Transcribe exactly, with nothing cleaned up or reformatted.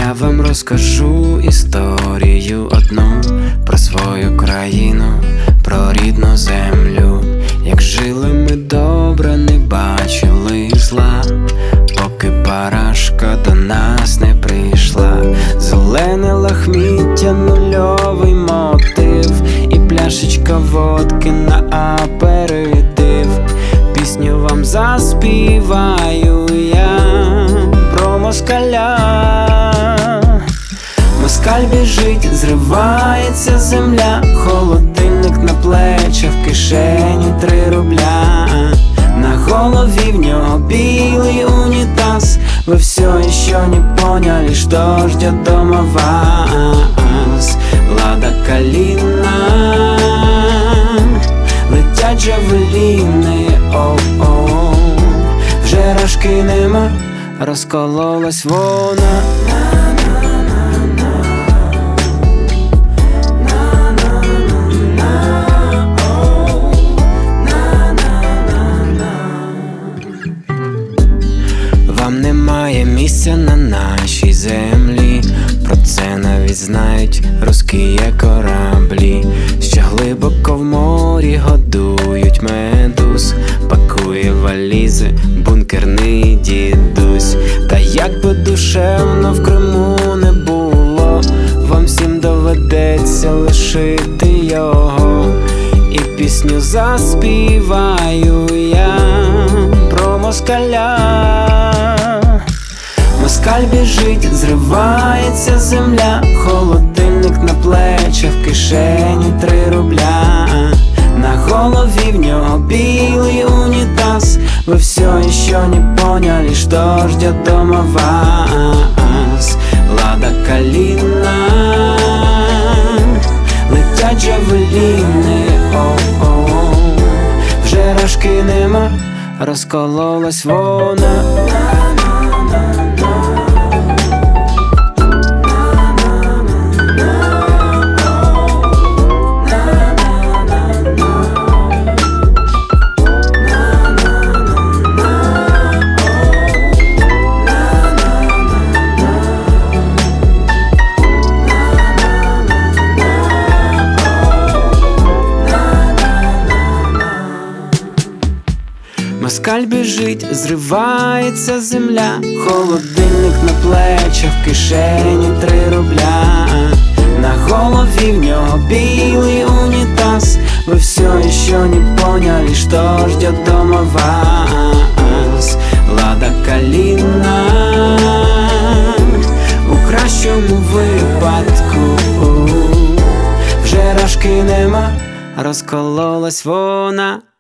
Я вам розкажу історію одну про свою країну, про рідну землю. Як жили ми добре, не бачили зла, поки парашка до нас не прийшла. Зелене лахміття, нульовий мотив і пляшечка водки на аперитив. Пісню вам заспіваю я про москаля. Москаль біжить, зривається земля, холодильник на плечах, в кишені три рубля. На голові в нього білий унітаз. Вы все еще не поняли, что ждет дома вас. Лада Калина, летять джавеліни, оу-оу. Вже рожки нема, розкололась вона. Вам немає місця на нашій землі, про це навіть знають русські кораблі, що глибоко в морі годують медуз. Пакує валізи бункерний дідусь. Та як би душевно в Криму не було, вам всім доведеться лишити його. І пісню заспіваю я про москаля. Москаль біжить, зривається земля, холодильник на плечах, в кишені три рубля. На голові в нього білий унітаз. Вы все еще не поняли, что ждет дома вас. Лада Калина, летять джавеліни, оу-оу. Вже рожки нема, розкололась вона. Москаль біжить, зривається земля, холодильник на плечах, в кишені три рубля. На голові в нього білий унітаз. Вы все еще не поняли, что ждет дома вас. Лада Калина, у кращому випадку. Вже рожки нема, розкололась вона.